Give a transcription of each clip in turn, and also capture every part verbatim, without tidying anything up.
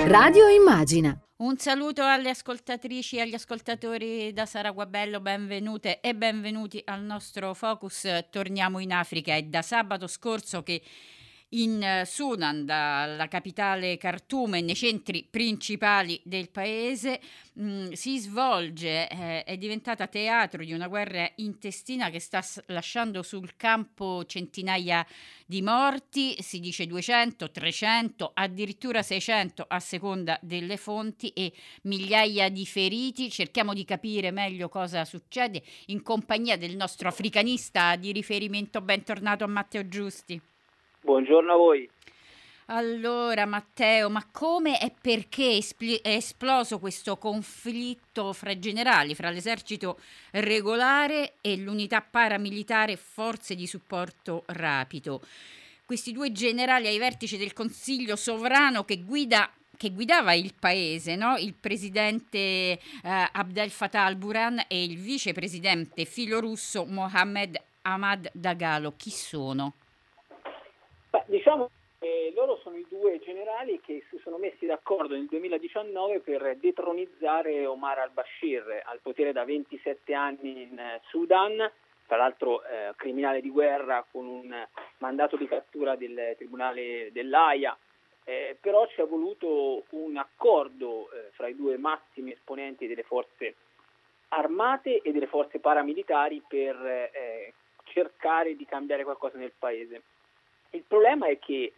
Radio Immagina. Un saluto alle ascoltatrici e agli ascoltatori da Sara Guabello, benvenute e benvenuti al nostro Focus. Torniamo in Africa. È da sabato scorso che in Sudan, dalla capitale Khartoum e nei centri principali del paese, mh, si svolge, eh, è diventata teatro di una guerra intestina che sta s- lasciando sul campo centinaia di morti, si dice duecento, trecento, addirittura seicento a seconda delle fonti, e migliaia di feriti. Cerchiamo di capire meglio cosa succede in compagnia del nostro africanista di riferimento. Bentornato a Matteo Giusti. Buongiorno a voi. Allora Matteo, ma come e perché espl- è esploso questo conflitto fra generali, fra l'esercito regolare e l'unità paramilitare forze di supporto rapido? Questi due generali ai vertici del Consiglio sovrano che guida che guidava il paese, no? Il presidente eh, Abdel Fattah al-Burhan e il vicepresidente filorusso Mohammed Ahmad Dagalo. Chi sono? Beh, diciamo che loro sono i due generali che si sono messi d'accordo nel duemiladiciannove per detronizzare Omar al-Bashir al potere da ventisette anni in Sudan, tra l'altro eh, criminale di guerra con un mandato di cattura del Tribunale dell'Aia, eh, però ci è voluto un accordo eh, fra i due massimi esponenti delle forze armate e delle forze paramilitari per eh, cercare di cambiare qualcosa nel paese. Il problema è che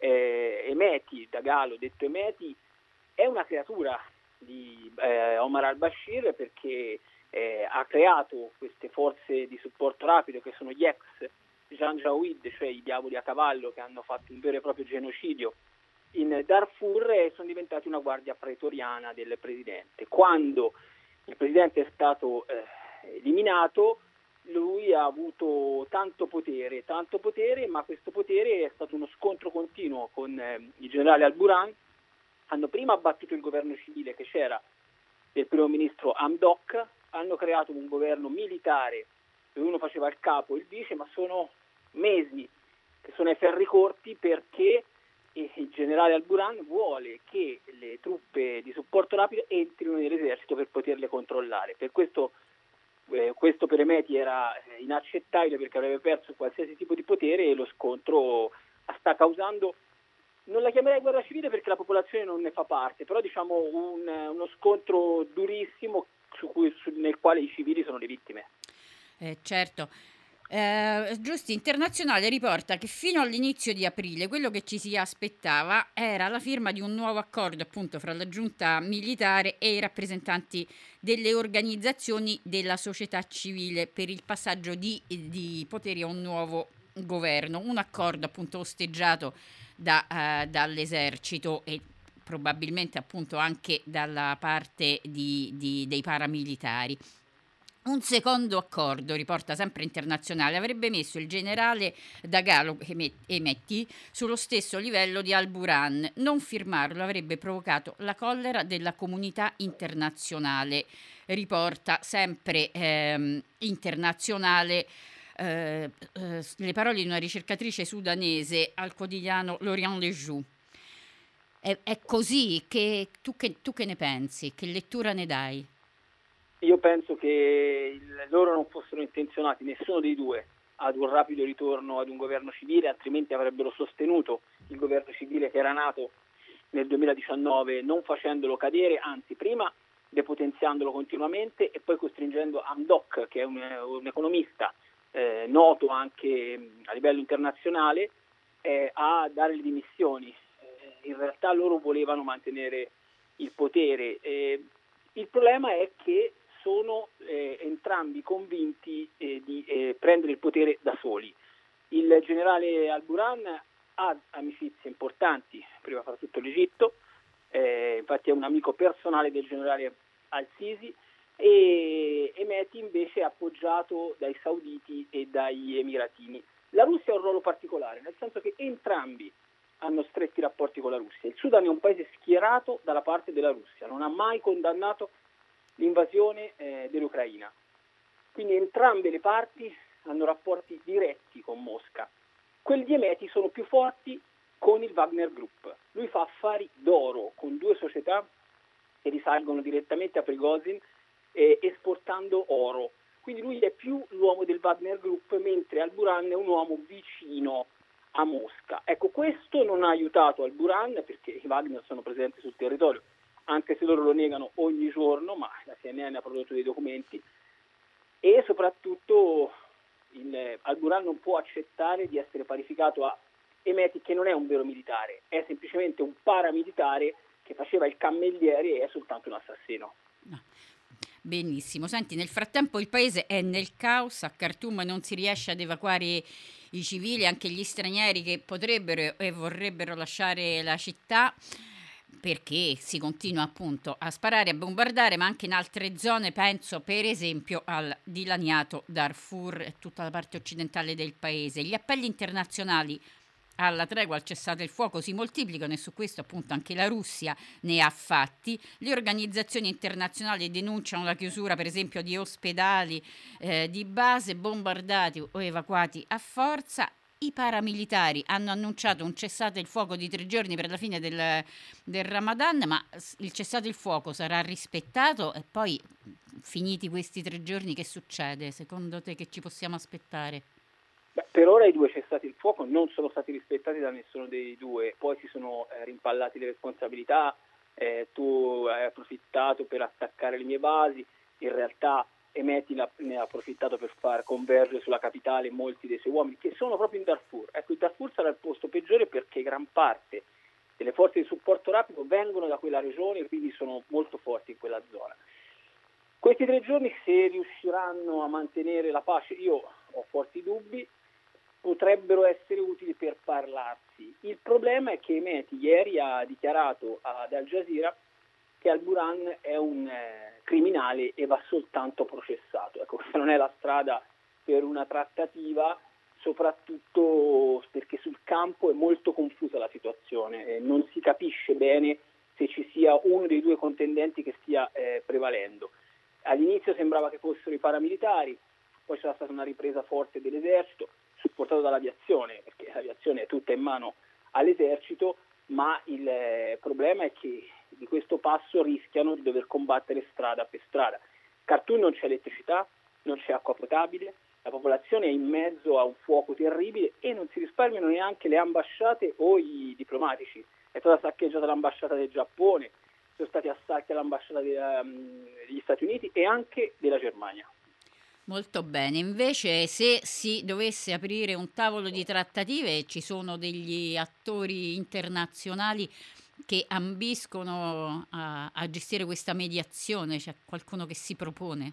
eh, Hemeti, Dagalo, detto Hemeti, è una creatura di eh, Omar al-Bashir perché eh, ha creato queste forze di supporto rapido che sono gli ex Janjaweed, cioè i diavoli a cavallo che hanno fatto un vero e proprio genocidio in Darfur e sono diventati una guardia pretoriana del presidente. Quando il presidente è stato eh, eliminato, lui ha avuto tanto potere, tanto potere, ma questo potere è stato uno scontro continuo con eh, il generale al-Burhan. Hanno prima abbattuto il governo civile che c'era del primo ministro Hamdok, hanno creato un governo militare dove uno faceva il capo e il vice, ma sono mesi che sono ai ferri corti perché il generale al-Burhan vuole che le truppe di supporto rapido entrino nell'esercito per poterle controllare. Per questo Eh, questo per Hemeti era inaccettabile perché avrebbe perso qualsiasi tipo di potere e lo scontro sta causando, non la chiamerei guerra civile perché la popolazione non ne fa parte, però diciamo un, uno scontro durissimo su cui, su, nel quale i civili sono le vittime. Eh, certo. Eh, Giusti Internazionale riporta che fino all'inizio di aprile quello che ci si aspettava era la firma di un nuovo accordo appunto fra la giunta militare e i rappresentanti delle organizzazioni della società civile per il passaggio di, di poteri a un nuovo governo, un accordo appunto osteggiato da, eh, dall'esercito e probabilmente appunto anche dalla parte di, di- dei paramilitari. Un secondo accordo, riporta sempre Internazionale, avrebbe messo il generale Dagalo Hemeti sullo stesso livello di al-Burhan. Non firmarlo avrebbe provocato la collera della comunità internazionale, riporta sempre ehm, Internazionale. Eh, eh, le parole di una ricercatrice sudanese al quotidiano L'Orient Le Jour. È, è così che tu, che tu che ne pensi? Che lettura ne dai? Io penso che il, loro non fossero intenzionati, nessuno dei due, ad un rapido ritorno ad un governo civile, altrimenti avrebbero sostenuto il governo civile che era nato nel duemiladiciannove, non facendolo cadere, anzi prima depotenziandolo continuamente e poi costringendo Hamdok, che è un, un economista eh, noto anche a livello internazionale, eh, a dare le dimissioni. Eh, in realtà loro volevano mantenere il potere. Eh, il problema è che sono eh, entrambi convinti eh, di eh, prendere il potere da soli. Il generale al-Burhan ha amicizie importanti, prima fra tutto l'Egitto, eh, infatti è un amico personale del generale al-Sisi, e Hemeti invece è appoggiato dai sauditi e dagli emiratini. La Russia ha un ruolo particolare, nel senso che entrambi hanno stretti rapporti con la Russia. Il Sudan è un paese schierato dalla parte della Russia, non ha mai condannato l'invasione eh, dell'Ucraina. Quindi entrambe le parti hanno rapporti diretti con Mosca. Quelli di Hemeti sono più forti con il Wagner Group. lui fa affari d'oro con due società che risalgono direttamente a Prigozhin, eh, esportando oro. Quindi lui è più l'uomo del Wagner Group, mentre Al-Burhan è un uomo vicino a Mosca. Ecco, questo non ha aiutato Al-Burhan, perché i Wagner sono presenti sul territorio, anche se loro lo negano ogni giorno, ma la C N N ha prodotto dei documenti, e soprattutto il, Al-Burhan non può accettare di essere parificato a Hemeti, che non è un vero militare, è semplicemente un paramilitare che faceva il cammelliere e è soltanto un assassino. No. Benissimo, senti, nel frattempo il paese è nel caos, a Khartoum non si riesce ad evacuare i civili, anche gli stranieri che potrebbero e vorrebbero lasciare la città, perché si continua appunto a sparare, a bombardare, ma anche in altre zone, penso per esempio al dilaniato Darfur e tutta la parte occidentale del paese. Gli appelli internazionali alla tregua, al cessate il fuoco si moltiplicano, e su questo appunto anche la Russia ne ha fatti. Le organizzazioni internazionali denunciano la chiusura per esempio di ospedali, eh, di base bombardati o evacuati a forza. I paramilitari hanno annunciato un cessate il fuoco di tre giorni per la fine del, del Ramadan, ma il cessate il fuoco sarà rispettato? E poi, finiti questi tre giorni, che succede? Secondo te che ci possiamo aspettare? Beh, per ora i due cessati il fuoco non sono stati rispettati da nessuno dei due, poi si sono eh, rimpallati le responsabilità, eh, tu hai approfittato per attaccare le mie basi, in realtà Hemeti ne ha approfittato per far convergere sulla capitale molti dei suoi uomini, che sono proprio in Darfur. Ecco, il Darfur sarà il posto peggiore perché gran parte delle forze di supporto rapido vengono da quella regione e quindi sono molto forti in quella zona. Questi tre giorni, se riusciranno a mantenere la pace, io ho forti dubbi, potrebbero essere utili per parlarsi. Il problema è che Hemeti ieri ha dichiarato ad Al Jazeera che Al-Burhan è un eh, criminale e va soltanto processato. Ecco, questa non è la strada per una trattativa, soprattutto perché sul campo è molto confusa la situazione, eh, non si capisce bene se ci sia uno dei due contendenti che stia eh, prevalendo. All'inizio sembrava che fossero i paramilitari, poi c'era stata una ripresa forte dell'esercito, supportato dall'aviazione, perché l'aviazione è tutta in mano all'esercito, ma il eh, problema è che di questo passo rischiano di dover combattere strada per strada. Khartoum non c'è elettricità, non c'è acqua potabile, la popolazione è in mezzo a un fuoco terribile e non si risparmiano neanche le ambasciate o i diplomatici. È stata saccheggiata l'ambasciata del Giappone, sono stati assalti all'ambasciata degli Stati Uniti e anche della Germania. Molto bene, invece se si dovesse aprire un tavolo di trattative, ci sono degli attori internazionali che ambiscono a, a gestire questa mediazione, c'è qualcuno che si propone?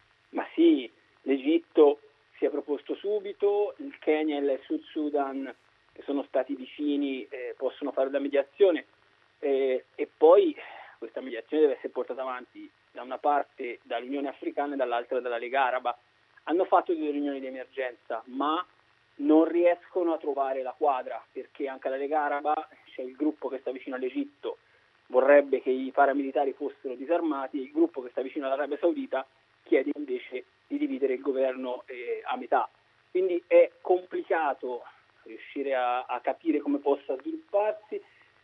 Ma sì, l'Egitto si è proposto subito, il Kenya e il Sud Sudan, che sono stati vicini, eh, possono fare da mediazione, eh, e poi questa mediazione deve essere portata avanti da una parte dall'Unione Africana e dall'altra dalla Lega Araba. Hanno fatto delle riunioni di emergenza, ma non riescono a trovare la quadra, perché anche alla Lega Araba c'è il gruppo che sta vicino all'Egitto, vorrebbe che i paramilitari fossero disarmati, e il gruppo che sta vicino all'Arabia Saudita chiede invece di dividere il governo eh, a metà. Quindi è complicato riuscire a, a capire come possa svilupparsi.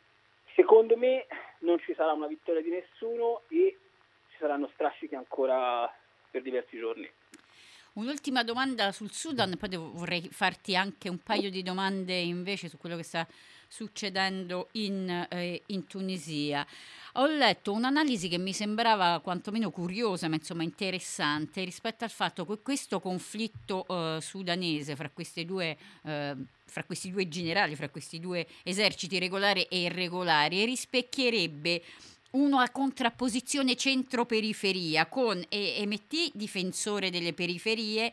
Secondo me non ci sarà una vittoria di nessuno e ci saranno strascichi ancora per diversi giorni. Un'ultima domanda sul Sudan, poi devo- vorrei farti anche un paio di domande invece su quello che sta succedendo in, eh, in Tunisia. Ho letto un'analisi che mi sembrava quantomeno curiosa, ma insomma interessante, rispetto al fatto che questo conflitto eh, sudanese fra queste due, eh, fra questi due generali, fra questi due eserciti regolari e irregolari, rispecchierebbe una contrapposizione centro-periferia con E M T, difensore delle periferie,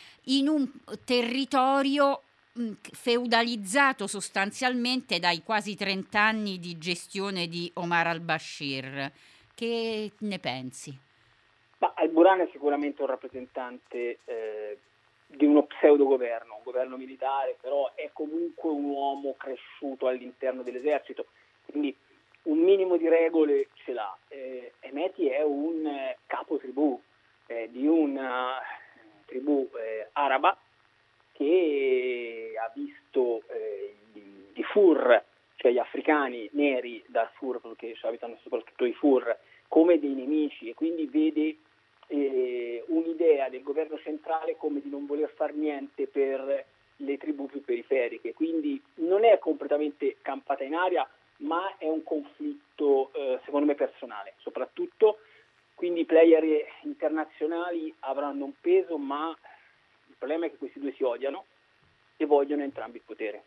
in un territorio mh, feudalizzato sostanzialmente dai quasi trenta anni di gestione di Omar al-Bashir. Che ne pensi? Ma Al-Burhan è sicuramente un rappresentante eh, di uno pseudo-governo, un governo militare, però è comunque un uomo cresciuto all'interno dell'esercito, quindi un minimo di regole ce l'ha. Eh, Hemeti è un eh, capo tribù eh, di una tribù eh, araba che ha visto eh, di, di Fur cioè gli africani neri, Darfur, perché ci abitano soprattutto i Fur, come dei nemici, e quindi vede eh, un'idea del governo centrale come di non voler far niente per le tribù più periferiche. Quindi non è completamente campata in aria, ma è un conflitto eh, secondo me personale, soprattutto. Quindi i player internazionali avranno un peso, ma il problema è che questi due si odiano e vogliono entrambi il potere.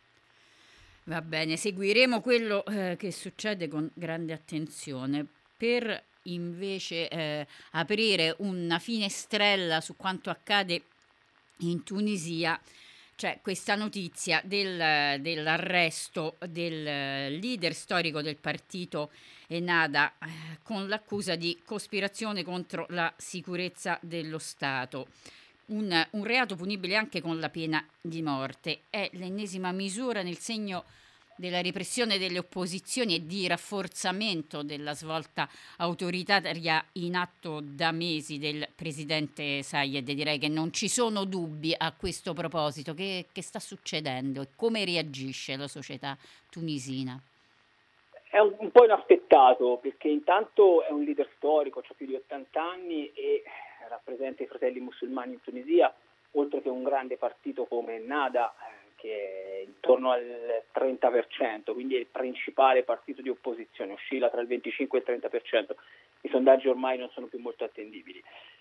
Va bene, seguiremo quello eh, che succede con grande attenzione. Per invece eh, aprire una finestrella su quanto accade in Tunisia, c'è questa notizia del, dell'arresto del leader storico del partito Ennahda eh, con l'accusa di cospirazione contro la sicurezza dello Stato. Un, un reato punibile anche con la pena di morte. È l'ennesima misura nel segno della repressione delle opposizioni e di rafforzamento della svolta autoritaria in atto da mesi del presidente Sayed. Direi che non ci sono dubbi a questo proposito. Che, che sta succedendo e come reagisce la società tunisina? È un, un po' inaspettato, perché intanto è un leader storico, ha più di ottanta anni e rappresenta i fratelli musulmani in Tunisia, oltre che un grande partito come Ennahda, che è intorno al trenta per cento, quindi è il principale partito di opposizione, oscilla tra il venticinque e il trenta per cento. I sondaggi ormai non sono più molto attendibili.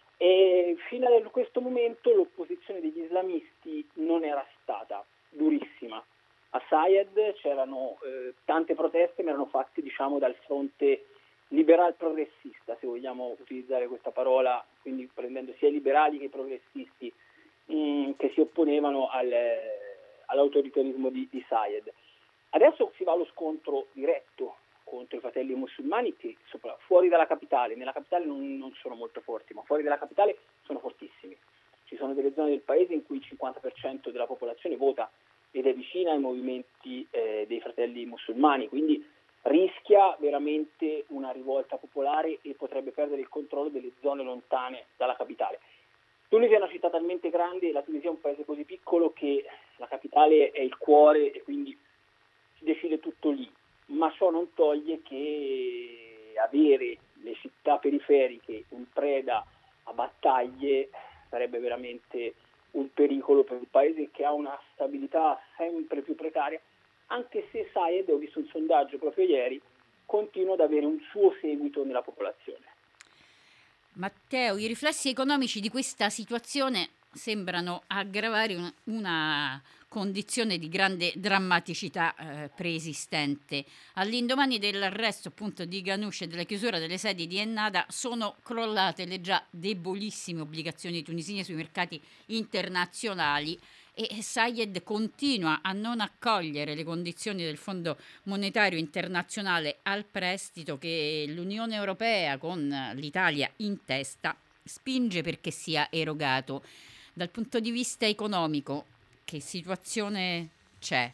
E fino a questo momento l'opposizione degli islamisti non era stata durissima. A Sayed c'erano eh, tante proteste, ma erano fatte, diciamo, dal fronte liberal progressista, se vogliamo utilizzare questa parola, quindi prendendo sia i liberali che i progressisti mh, che si opponevano al, all'autoritarismo di, di Sayed. Adesso si va allo scontro diretto contro i fratelli musulmani che sopra, fuori dalla capitale, nella capitale non, non sono molto forti, ma fuori dalla capitale sono fortissimi. Ci sono delle zone del paese in cui il cinquanta per cento della popolazione vota ed è vicina ai movimenti eh, dei fratelli musulmani, quindi rischia veramente una rivolta popolare e potrebbe perdere il controllo delle zone lontane dalla capitale. Tunisia è una città talmente grande e la Tunisia è un paese così piccolo che la capitale è il cuore e quindi si decide tutto lì, ma ciò non toglie che avere le città periferiche in preda a battaglie sarebbe veramente un pericolo per un paese che ha una stabilità sempre più precaria, anche se Sayed, ho visto un sondaggio proprio ieri, continua ad avere un suo seguito nella popolazione. Matteo, i riflessi economici di questa situazione sembrano aggravare una, una condizione di grande drammaticità eh, preesistente. All'indomani dell'arresto appunto di Ghannouch e della chiusura delle sedi di Ennahda sono crollate le già debolissime obbligazioni tunisine sui mercati internazionali e Sayed continua a non accogliere le condizioni del Fondo Monetario Internazionale al prestito che l'Unione Europea, con l'Italia in testa, spinge perché sia erogato. Dal punto di vista economico, che situazione c'è?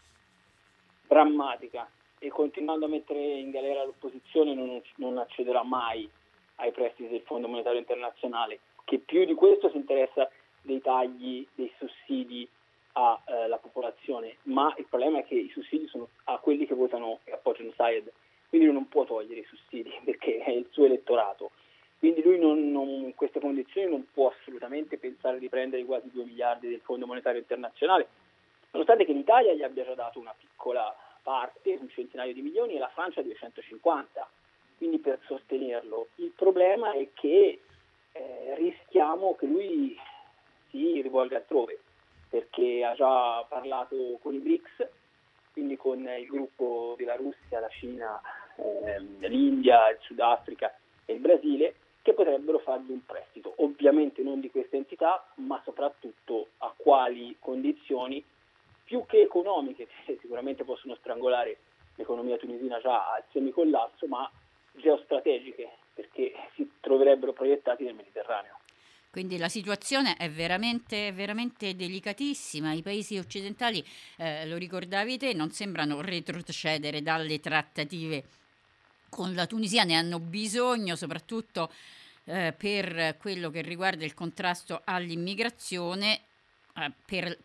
Drammatica, e continuando a mettere in galera l'opposizione non, non accederà mai ai prestiti del Fondo Monetario Internazionale, che più di questo si interessa dei tagli, dei sussidi alla eh, popolazione, ma il problema è che i sussidi sono a quelli che votano e appoggiano Sayed, quindi lui non può togliere i sussidi perché è il suo elettorato, quindi lui non, non, in queste condizioni non può assolutamente pensare di prendere quasi due miliardi del Fondo Monetario Internazionale, nonostante che l'Italia gli abbia già dato una piccola parte, un centinaio di milioni, e la Francia duecentocinquanta, quindi per sostenerlo. Il problema è che eh, rischiamo che lui si rivolga altrove, perché ha già parlato con i BRICS, quindi con il gruppo della Russia, la Cina, ehm, l'India, il Sudafrica e il Brasile, che potrebbero fargli un prestito, ovviamente non di questa entità, ma soprattutto a quali condizioni, più che economiche, che sicuramente possono strangolare l'economia tunisina già al semicollasso, ma geostrategiche, perché si troverebbero proiettati nel Mediterraneo. Quindi la situazione è veramente, veramente delicatissima. I paesi occidentali, eh, lo ricordavi te, non sembrano retrocedere dalle trattative con la Tunisia, ne hanno bisogno soprattutto eh, per quello che riguarda il contrasto all'immigrazione, eh, per, per il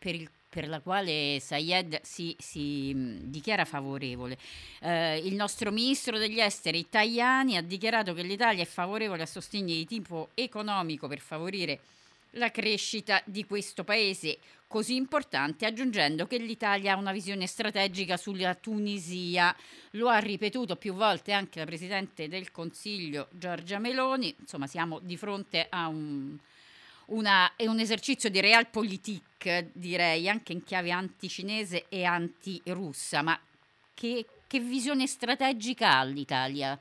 per la quale Sayed si, si mh, dichiara favorevole. Eh, il nostro ministro degli esteri Tajani ha dichiarato che l'Italia è favorevole a sostegni di tipo economico per favorire la crescita di questo paese così importante, aggiungendo che l'Italia ha una visione strategica sulla Tunisia. Lo ha ripetuto più volte anche la Presidente del Consiglio Giorgia Meloni. Insomma, siamo di fronte a un, una, è un esercizio di realpolitik, direi, anche in chiave anticinese e antirussa. Ma che, che visione strategica ha l'Italia?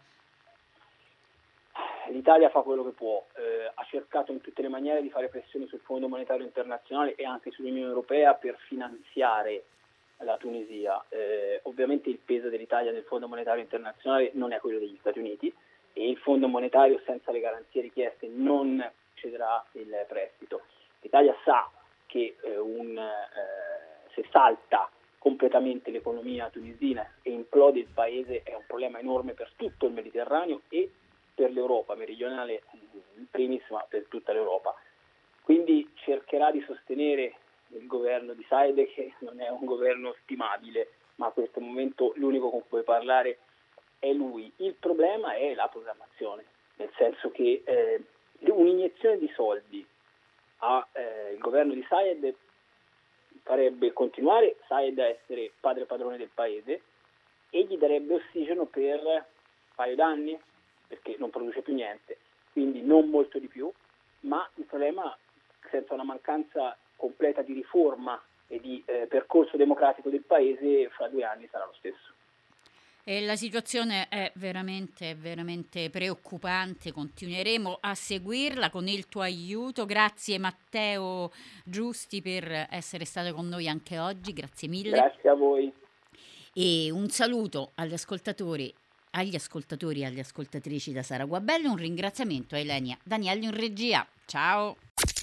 L'Italia fa quello che può, eh, ha cercato in tutte le maniere di fare pressioni sul Fondo Monetario Internazionale e anche sull'Unione Europea per finanziare la Tunisia. Eh, ovviamente il peso dell'Italia nel Fondo Monetario Internazionale non è quello degli Stati Uniti e il Fondo Monetario senza le garanzie richieste non cederà il prestito. L'Italia sa che eh, un, eh, se salta completamente l'economia tunisina e implode il paese è un problema enorme per tutto il Mediterraneo e per l'Europa meridionale in primis, ma per tutta l'Europa. Quindi cercherà di sostenere il governo di Said, che non è un governo stimabile, ma a questo momento l'unico con cui parlare è lui. Il problema è la programmazione, nel senso che eh, un'iniezione di soldi al eh, governo di Said farebbe continuare Said a essere padre padrone del paese e gli darebbe ossigeno per un paio d'anni, perché non produce più niente, quindi non molto di più, ma il problema, senza una mancanza completa di riforma e di eh, percorso democratico del paese, fra due anni sarà lo stesso. E la situazione è veramente, veramente preoccupante, continueremo a seguirla con il tuo aiuto. Grazie Matteo Giusti per essere stato con noi anche oggi, grazie mille. Grazie a voi. E un saluto agli ascoltatori agli ascoltatori e alle ascoltatrici da Sara Guabelli, un ringraziamento a Elenia Danielli in regia. Ciao.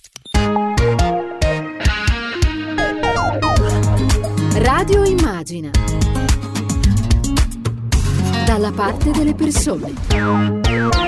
Radio Immagina, dalla parte delle persone.